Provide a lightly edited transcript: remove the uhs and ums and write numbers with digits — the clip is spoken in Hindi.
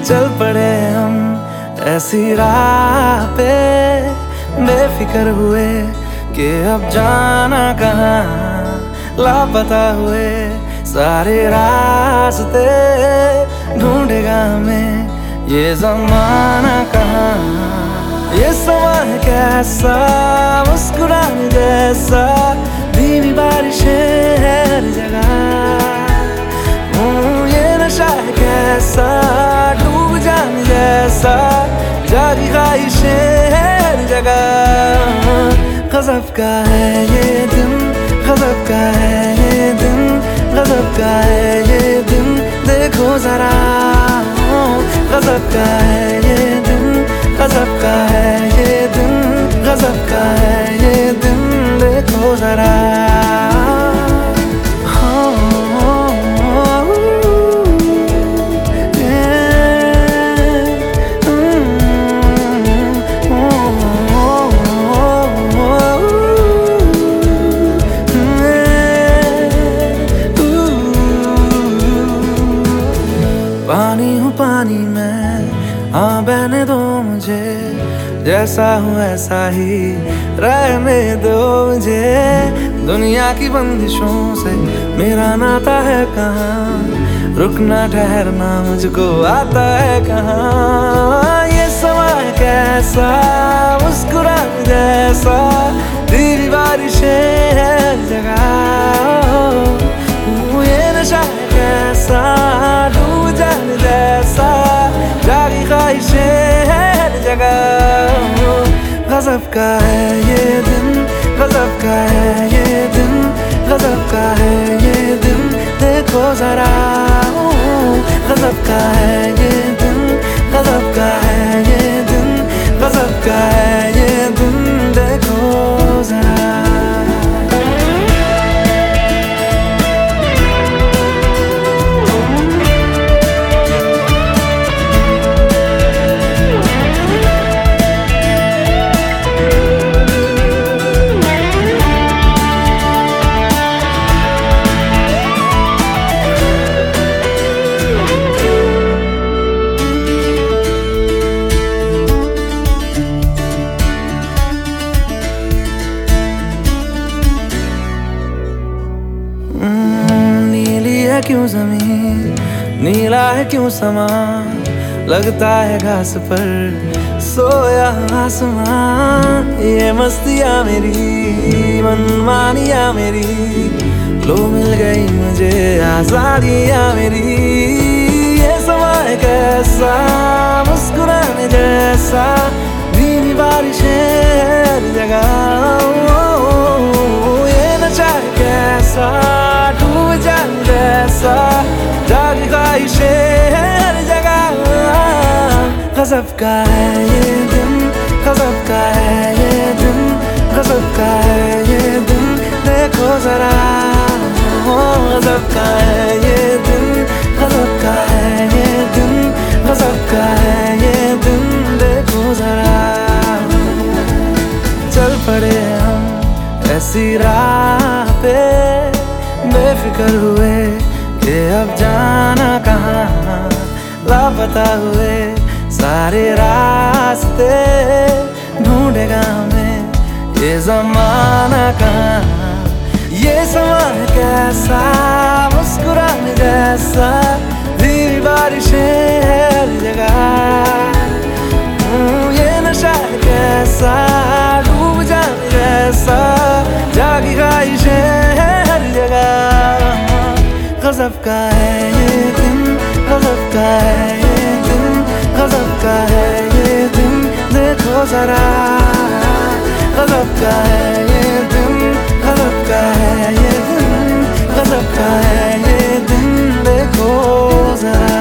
चल पड़े हम ऐसी राह पे, बेफिक्र हुए कि अब जाना कहाँ, लापता हुए सारे रास्ते, ढूंढेगा हमें ये ज़माना कहाँ। ये समा है कैसा, मुस्कुराने जैसा, धीमी बारिशें हर जगह। ये नशा है कैसा, डूब जाने जैसा, जागी ख्वाहिशें हर जगह। गज़ब का है ये दिन, गज़ब का है ये दिन, गज़ब का है ये दिन, देखो जरा। गज़ब का है ये दिन, गज़ब का है ये दिन, गज़ब का है ये दिन, देखो जरा। पानी हूँ पानी में, हाँ बहने दो मुझे, जैसा हूँ ऐसा ही रहने दो मुझे। दुनिया की बंदिशों से मेरा नाता है कहाँ, रुकना ठहरना मुझको आता है कहाँ। ये समा है कैसा, मुस्कुराने जैसा, धीमी बारिशें हर जगह। ये नशा है कैसा, डूब जाने जैसा, जागी ख्वाहिशें हर जगह। गज़ब का है ये दिन, गज़ब का है ये दिन, गज़ब का है ये दिन, देखो जरा। गज़ब का है ये दिन, गज़ब का है ये दिन, गज़ब का है ये दिन, देखो जरा। नीली है क्यों जमीन, नीला है क्यों समा, लगता है घास पर सोया आसमां। ये मस्तियाँ मेरी, मनमानियाँ मेरी, लो मिल गई मुझे आज़ादियाँ मेरी। ये समा है कैसा, मुस्कुराने जैसा, धीमी बारिशें हर जगह। ये नशा है कैसा, डूब जाने जैसा, जागी ख्वाहिशें हर जगह। गज़ब का है ये दिन, गज़ब का है ये दिन, गज़ब का है ये दिन, देखो जरा। गज़ब का है ये दिन, गज़ब का है ये दिन, गज़ब का है ये दिन, देखो जरा। चल पड़े हम ऐसी राह पे, बेफिक्र हुए कि अब जाना कहाँ, लापता हुए सारे रास्ते, ढूंढेगा हमें ये ज़माना कहाँ। ये समा है कैसा, मुस्कुराने जैसा, धीमी बारिशें हर जगह। ये नशा है कैसा, डूब जाने जैसा, जागी ख्वाहिशें हर जगह। गज़ब का है ये दिन, गज़ब का है ये दिन, गज़ब का है ये दिन, देखो जरा। गज़ब का है ये दिन, गज़ब का है ये दिन, गज़ब का है ये दिन, देखो जरा।